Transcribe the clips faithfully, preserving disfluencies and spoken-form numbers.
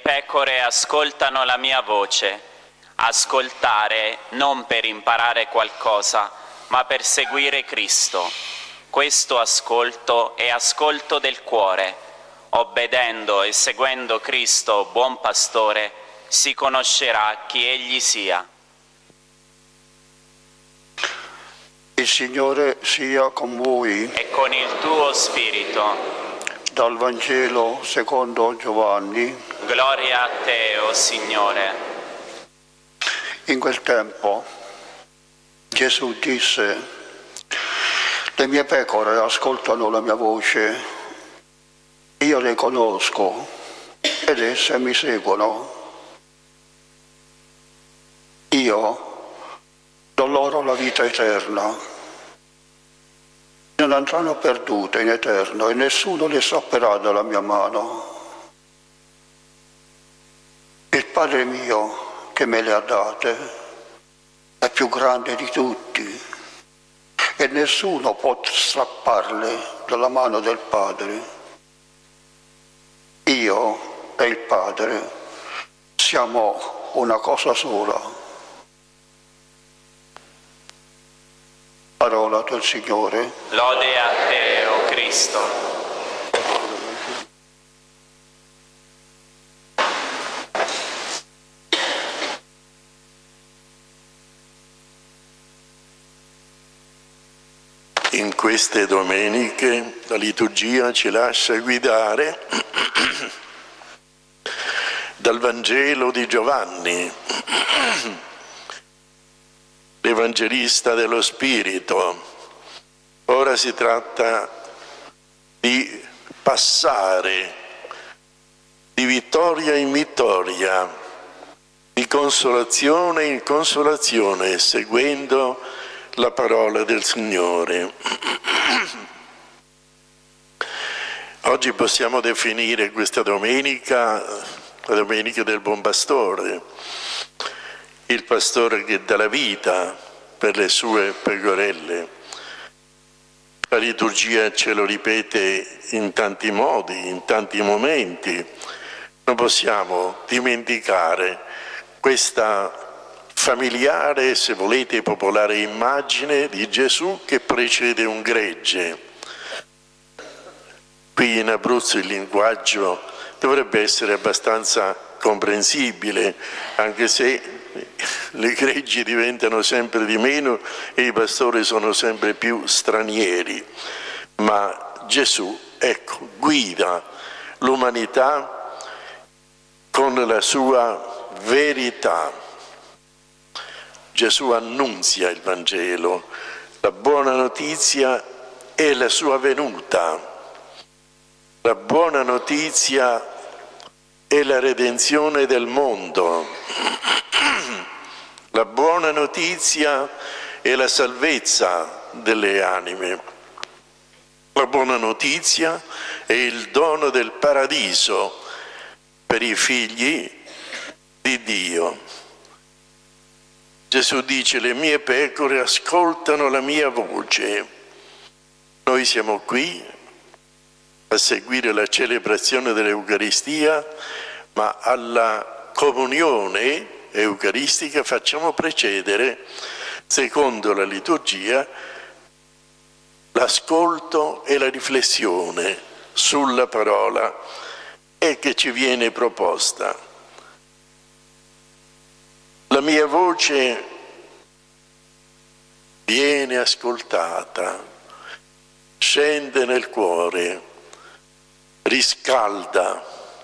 pecore ascoltano la mia voce. Ascoltare non per imparare qualcosa, ma per seguire Cristo. Questo ascolto è ascolto del cuore. Obbedendo e seguendo Cristo, buon pastore, si conoscerà chi Egli sia. Il Signore sia con voi. E con il tuo spirito. Dal Vangelo secondo Giovanni. Gloria a te, o Signore. In quel tempo Gesù disse: le mie pecore ascoltano la mia voce, io le conosco ed esse mi seguono. Io do loro la vita eterna. Non andranno perdute in eterno e nessuno le strapperà dalla mia mano. Il Padre mio che me le ha date è più grande di tutti e nessuno può strapparle dalla mano del Padre. Io e il Padre siamo una cosa sola. Parola del Signore. Lode a te, o Cristo. In queste domeniche la liturgia ci lascia guidare dal Vangelo di Giovanni, l'Evangelista dello Spirito. Ora si tratta di passare di vittoria in vittoria, di consolazione in consolazione, seguendo la parola del Signore. Oggi possiamo definire questa domenica la domenica del Buon Pastore, il pastore che dà la vita per le sue pecorelle. La liturgia ce lo ripete in tanti modi, in tanti momenti. Non possiamo dimenticare questa familiare, se volete, popolare immagine di Gesù che precede un gregge. Qui in Abruzzo il linguaggio dovrebbe essere abbastanza comprensibile, anche se le greggi diventano sempre di meno e i pastori sono sempre più stranieri. Ma Gesù, ecco, guida l'umanità con la sua verità. Gesù annunzia il Vangelo, la buona notizia è la sua venuta. La buona notizia è la redenzione del mondo. La buona notizia è la salvezza delle anime. La buona notizia è il dono del paradiso per i figli di Dio. Gesù dice: le mie pecore ascoltano la mia voce. Noi siamo qui a seguire la celebrazione dell'Eucaristia, ma alla comunione eucaristica facciamo precedere, secondo la liturgia, l'ascolto e la riflessione sulla parola e che ci viene proposta. La mia voce viene ascoltata, scende nel cuore, riscalda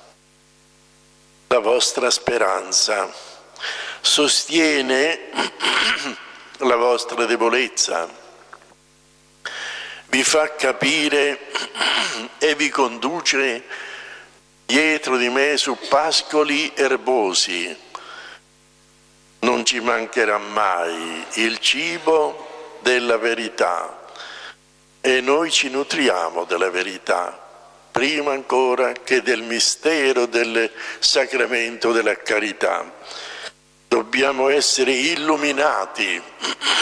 la vostra speranza, sostiene la vostra debolezza, vi fa capire e vi conduce dietro di me su pascoli erbosi. Non ci mancherà mai il cibo della verità e noi ci nutriamo della verità, prima ancora che del mistero del sacramento della carità. Dobbiamo essere illuminati.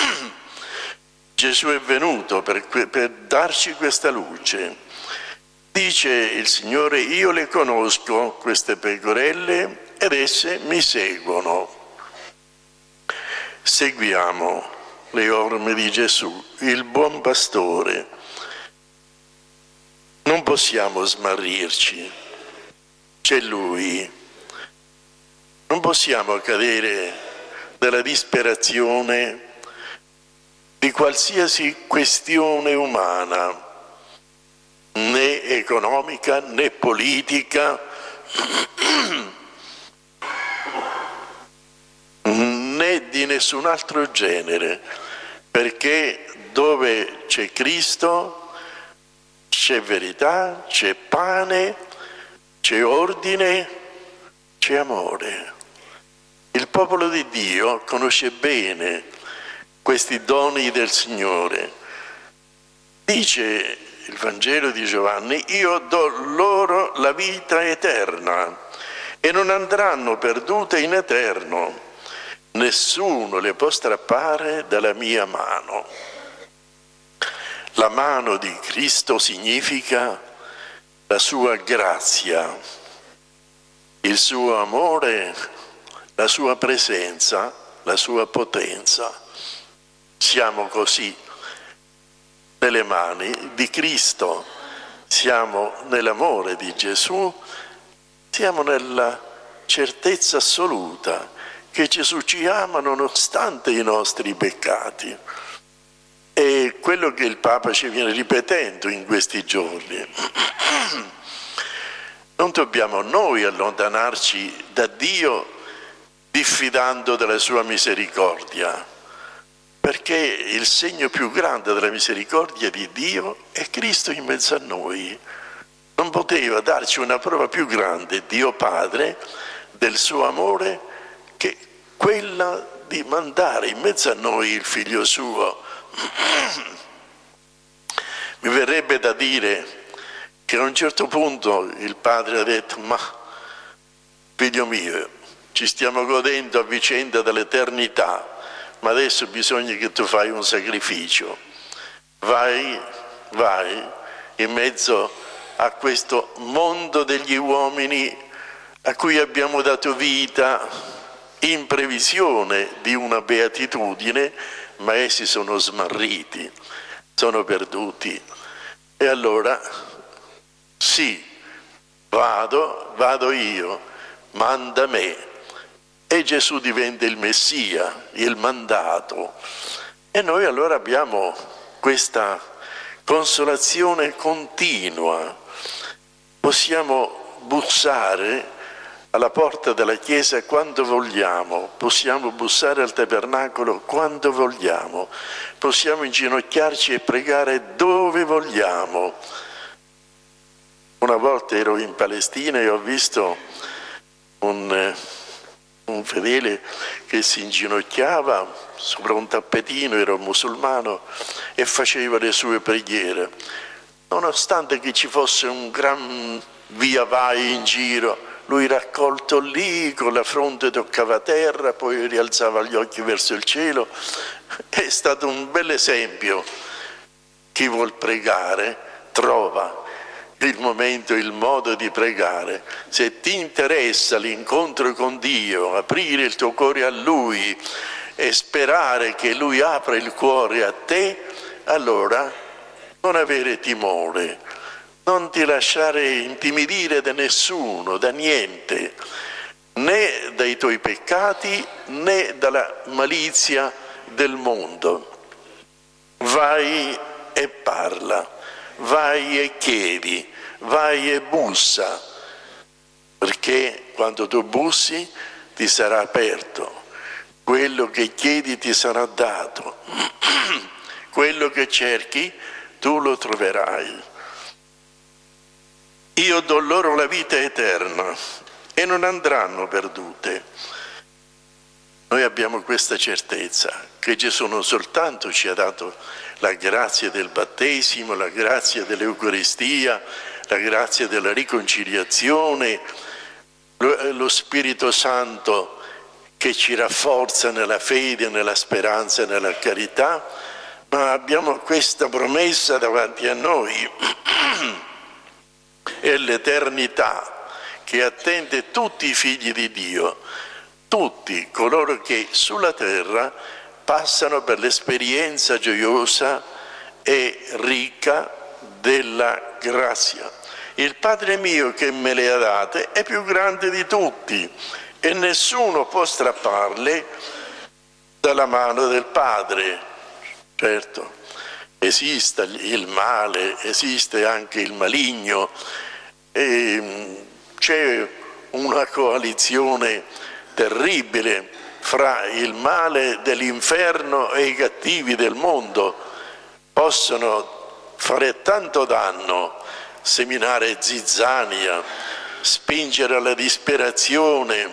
Gesù è venuto per, per darci questa luce. Dice il Signore: io le conosco, queste pecorelle, ed esse mi seguono. Seguiamo le orme di Gesù, il buon pastore. Non possiamo smarrirci, c'è Lui. Non possiamo cadere nella disperazione di qualsiasi questione umana, né economica, né politica, né di nessun altro genere, perché dove c'è Cristo c'è verità, c'è pane, c'è ordine, c'è amore. Il popolo di Dio conosce bene questi doni del Signore. Dice il Vangelo di Giovanni: io do loro la vita eterna e non andranno perdute in eterno. Nessuno le può strappare dalla mia mano. La mano di Cristo significa la sua grazia, il suo amore, la sua presenza, la sua potenza. Siamo così nelle mani di Cristo, siamo nell'amore di Gesù, siamo nella certezza assoluta che Gesù ci ama nonostante i nostri peccati. È quello che il Papa ci viene ripetendo in questi giorni. Non dobbiamo noi allontanarci da Dio diffidando della sua misericordia, perché il segno più grande della misericordia di Dio è Cristo in mezzo a noi. Non poteva darci una prova più grande, Dio Padre, del suo amore, che quella di mandare in mezzo a noi il Figlio suo. Mi verrebbe da dire che a un certo punto il Padre ha detto: ma figlio mio, ci stiamo godendo a vicenda dell'eternità, ma adesso bisogna che tu fai un sacrificio. Vai, vai in mezzo a questo mondo degli uomini a cui abbiamo dato vita in previsione di una beatitudine, ma essi sono smarriti, sono perduti. E allora sì, vado, vado io, manda me. E Gesù diventa il Messia, il mandato. E noi allora abbiamo questa consolazione continua. Possiamo bussare alla porta della chiesa quando vogliamo, possiamo bussare al tabernacolo quando vogliamo, possiamo inginocchiarci e pregare dove vogliamo. Una volta ero in Palestina e ho visto un, un fedele che si inginocchiava sopra un tappetino, era un musulmano, e faceva le sue preghiere. Nonostante che ci fosse un gran via vai in giro, lui raccolto lì, con la fronte toccava terra, poi rialzava gli occhi verso il cielo. È stato un bel esempio. Chi vuol pregare trova il momento, il modo di pregare. Se ti interessa l'incontro con Dio, aprire il tuo cuore a Lui e sperare che Lui apra il cuore a te, allora non avere timore. Non ti lasciare intimidire da nessuno, da niente, né dai tuoi peccati né dalla malizia del mondo. Vai e parla, vai e chiedi, vai e bussa, perché quando tu bussi ti sarà aperto, quello che chiedi ti sarà dato, quello che cerchi tu lo troverai. Io do loro la vita eterna e non andranno perdute. Noi abbiamo questa certezza, che Gesù non soltanto ci ha dato la grazia del battesimo, la grazia dell'Eucaristia, la grazia della riconciliazione, lo Spirito Santo che ci rafforza nella fede, nella speranza e nella carità, ma abbiamo questa promessa davanti a noi. è l'eternità che attende tutti i figli di Dio, tutti coloro che sulla terra passano per l'esperienza gioiosa e ricca della grazia. Il Padre mio che me le ha date è più grande di tutti e nessuno può strapparle dalla mano del Padre. Certo, esiste il male, esiste anche il maligno, e c'è una coalizione terribile fra il male dell'inferno e i cattivi del mondo. Possono fare tanto danno, seminare zizzania, spingere alla disperazione,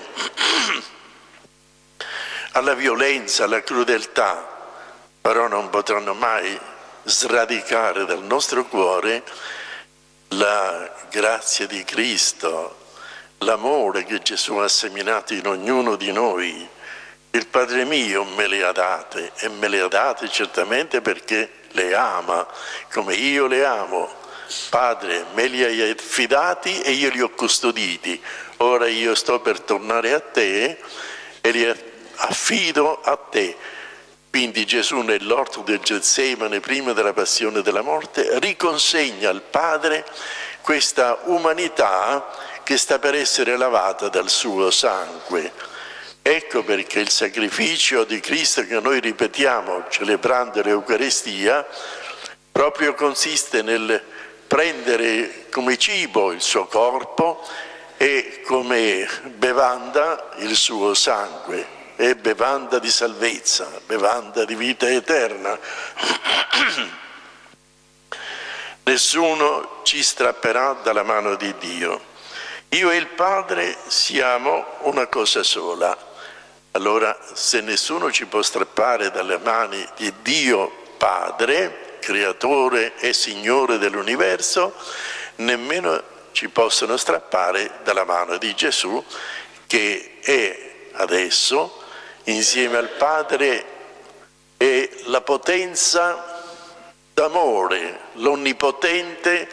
alla violenza, alla crudeltà, però non potranno mai sradicare dal nostro cuore la grazia di Cristo, l'amore che Gesù ha seminato in ognuno di noi. Il Padre mio me le ha date, e me le ha date certamente perché le ama, come io le amo. Padre, me li hai affidati e io li ho custoditi. Ora io sto per tornare a te e li affido a te. Quindi Gesù nell'orto del Getsemane, prima della passione e della morte, riconsegna al Padre questa umanità che sta per essere lavata dal suo sangue. Ecco perché il sacrificio di Cristo che noi ripetiamo celebrando l'Eucaristia proprio consiste nel prendere come cibo il suo corpo e come bevanda il suo sangue. È bevanda di salvezza, bevanda di vita eterna. Nessuno ci strapperà dalla mano di Dio. Io e il Padre siamo una cosa sola. Allora, se nessuno ci può strappare dalle mani di Dio Padre, Creatore e Signore dell'universo, nemmeno ci possono strappare dalla mano di Gesù, che è adesso, insieme al Padre, è la potenza d'amore, l'Onnipotente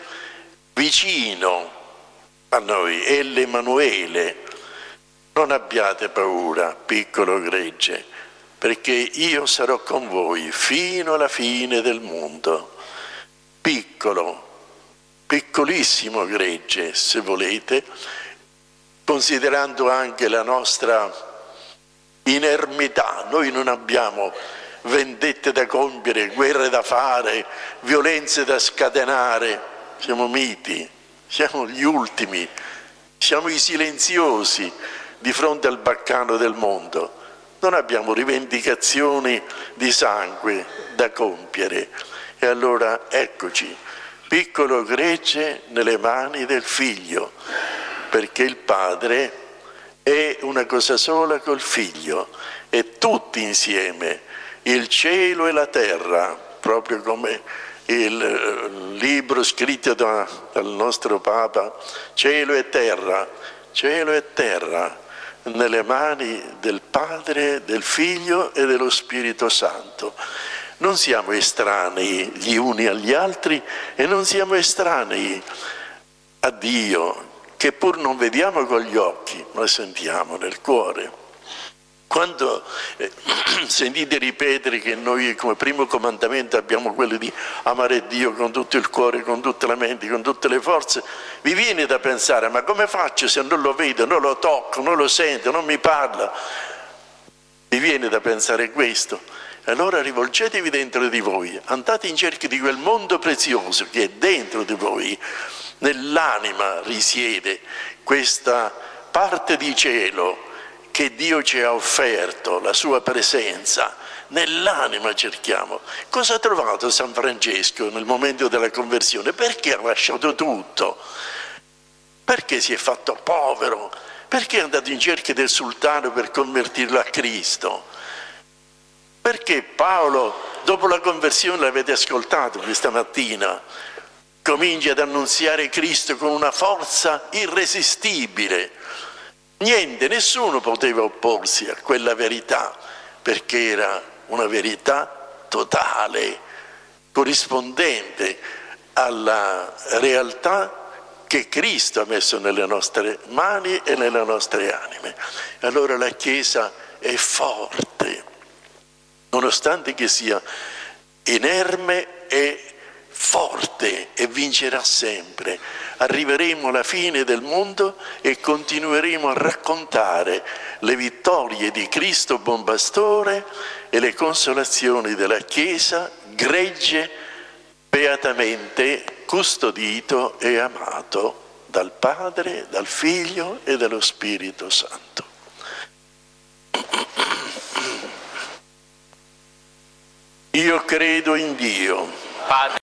vicino a noi, è l'Emanuele. Non abbiate paura, piccolo gregge, perché io sarò con voi fino alla fine del mondo. Piccolo, piccolissimo gregge, se volete, considerando anche la nostra inermità. Noi non abbiamo vendette da compiere, guerre da fare, violenze da scatenare. Siamo miti, siamo gli ultimi, siamo i silenziosi di fronte al baccano del mondo. Non abbiamo rivendicazioni di sangue da compiere. E allora eccoci, piccolo gregge nelle mani del Figlio, perché il Padre è una cosa sola col Figlio, e tutti insieme, il cielo e la terra, proprio come il libro scritto da, dal nostro Papa, cielo e terra, cielo e terra, nelle mani del Padre, del Figlio e dello Spirito Santo. Non siamo estranei gli uni agli altri e non siamo estranei a Dio, che pur non vediamo con gli occhi, ma sentiamo nel cuore. Quando eh, sentite ripetere che noi come primo comandamento abbiamo quello di amare Dio con tutto il cuore, con tutte le menti, con tutte le forze, vi viene da pensare: ma come faccio se non lo vedo, non lo tocco, non lo sento, non mi parla? Vi viene da pensare questo? Allora rivolgetevi dentro di voi, andate in cerca di quel mondo prezioso che è dentro di voi. Nell'anima risiede questa parte di cielo che Dio ci ha offerto, la sua presenza. Nell'anima cerchiamo. Cosa ha trovato San Francesco nel momento della conversione? Perché ha lasciato tutto? Perché si è fatto povero? Perché è andato in cerca del sultano per convertirlo a Cristo? Perché Paolo, dopo la conversione, l'avete ascoltato questa mattina, comincia ad annunziare Cristo con una forza irresistibile. Niente, nessuno poteva opporsi a quella verità, perché era una verità totale, corrispondente alla realtà che Cristo ha messo nelle nostre mani e nelle nostre anime. Allora la Chiesa è forte, nonostante che sia inerme e forte, e vincerà sempre. Arriveremo alla fine del mondo e continueremo a raccontare le vittorie di Cristo buon pastore e le consolazioni della Chiesa, gregge, beatamente custodito e amato dal Padre, dal Figlio e dallo Spirito Santo. Io credo in Dio, Padre